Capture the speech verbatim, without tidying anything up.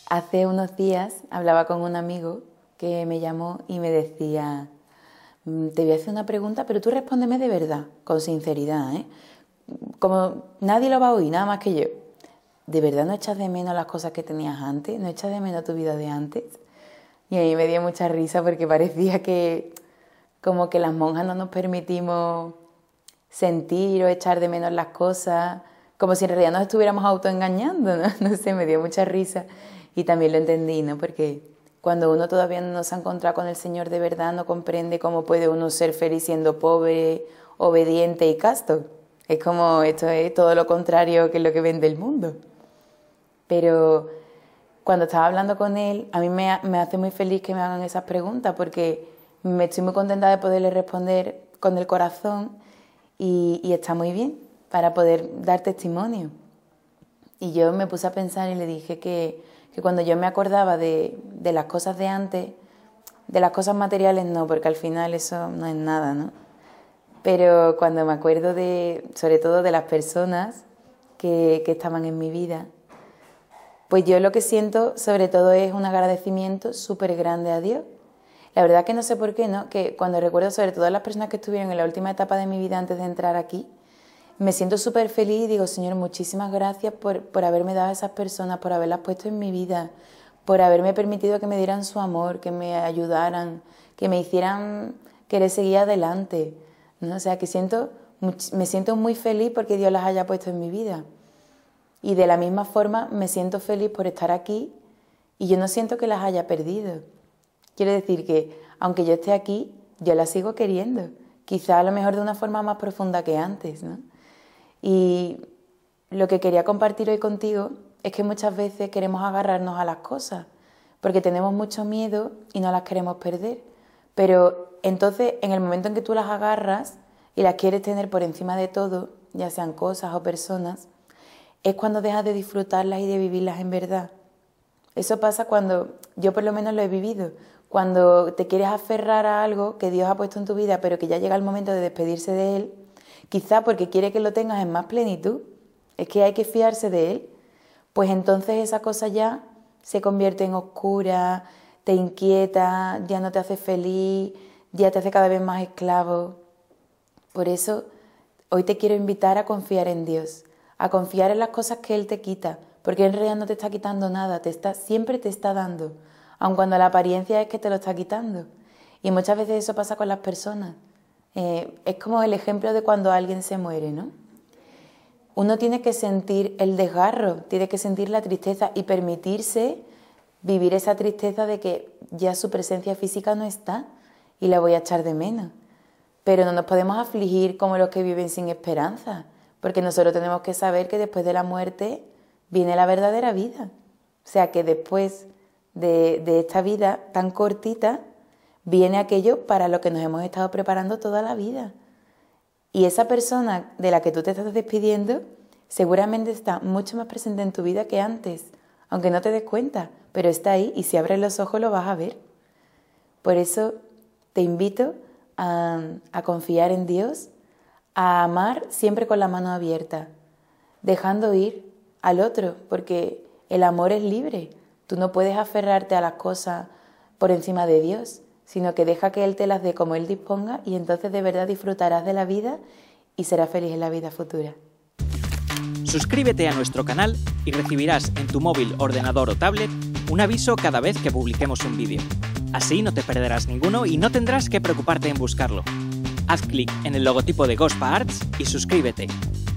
Hace unos días hablaba con un amigo que me llamó y me decía, te voy a hacer una pregunta, pero tú respóndeme de verdad, con sinceridad, ¿eh? Como nadie lo va a oír, nada más que yo. ¿De verdad no echas de menos las cosas que tenías antes? ¿No echas de menos tu vida de antes? Y a mí me dio mucha risa porque parecía que como que las monjas no nos permitimos sentir o echar de menos las cosas, como si en realidad nos estuviéramos autoengañando, ¿no? No sé, me dio mucha risa y también lo entendí, ¿no? Porque cuando uno todavía no se ha encontrado con el Señor de verdad, no comprende cómo puede uno ser feliz siendo pobre, obediente y casto. Es como, esto es todo lo contrario que lo que vende el mundo. Pero cuando estaba hablando con él, a mí me, me hace muy feliz que me hagan esas preguntas porque me estoy muy contenta de poderle responder con el corazón y, y está muy bien para poder dar testimonio. Y yo me puse a pensar y le dije que, que cuando yo me acordaba de, de las cosas de antes, de las cosas materiales no, porque al final eso no es nada, ¿no? Pero cuando me acuerdo de, sobre todo de las personas que, que estaban en mi vida, pues yo lo que siento sobre todo es un agradecimiento súper grande a Dios. La verdad que no sé por qué, ¿no? Que cuando recuerdo sobre todo a las personas que estuvieron en la última etapa de mi vida antes de entrar aquí, me siento súper feliz y digo, Señor, muchísimas gracias por, por haberme dado a esas personas, por haberlas puesto en mi vida, por haberme permitido que me dieran su amor, que me ayudaran, que me hicieran querer seguir adelante, ¿no? O sea, que siento, me siento muy feliz porque Dios las haya puesto en mi vida. Y de la misma forma me siento feliz por estar aquí y yo no siento que las haya perdido. Quiero decir que, aunque yo esté aquí, yo las sigo queriendo. Quizá a lo mejor de una forma más profunda que antes, ¿no? Y lo que quería compartir hoy contigo es que muchas veces queremos agarrarnos a las cosas porque tenemos mucho miedo y no las queremos perder. Pero entonces, en el momento en que tú las agarras y las quieres tener por encima de todo, ya sean cosas o personas, es cuando dejas de disfrutarlas y de vivirlas en verdad. Eso pasa cuando, yo por lo menos lo he vivido, cuando te quieres aferrar a algo que Dios ha puesto en tu vida, pero que ya llega el momento de despedirse de Él, quizá porque quiere que lo tengas en más plenitud, es que hay que fiarse de Él, pues entonces esa cosa ya se convierte en oscura, te inquieta, ya no te hace feliz, ya te hace cada vez más esclavo. Por eso, hoy te quiero invitar a confiar en Dios, a confiar en las cosas que Él te quita, porque en realidad no te está quitando nada, te está, siempre te está dando, aun cuando la apariencia es que te lo está quitando. Y muchas veces eso pasa con las personas. Eh, es como el ejemplo de cuando alguien se muere, ¿no? Uno tiene que sentir el desgarro, tiene que sentir la tristeza y permitirse vivir esa tristeza de que ya su presencia física no está y la voy a echar de menos. Pero no nos podemos afligir como los que viven sin esperanza, porque nosotros tenemos que saber que después de la muerte viene la verdadera vida. O sea, que después de, de esta vida tan cortita, viene aquello para lo que nos hemos estado preparando toda la vida. Y esa persona de la que tú te estás despidiendo seguramente está mucho más presente en tu vida que antes, aunque no te des cuenta, pero está ahí y si abres los ojos lo vas a ver. Por eso te invito a, a confiar en Dios, a amar siempre con la mano abierta, dejando ir al otro, porque el amor es libre. Tú no puedes aferrarte a las cosas por encima de Dios, sino que deja que Él te las dé como Él disponga y entonces de verdad disfrutarás de la vida y serás feliz en la vida futura. Suscríbete a nuestro canal y recibirás en tu móvil, ordenador o tablet un aviso cada vez que publiquemos un vídeo. Así no te perderás ninguno y no tendrás que preocuparte en buscarlo. Haz clic en el logotipo de Gospa Arts y suscríbete.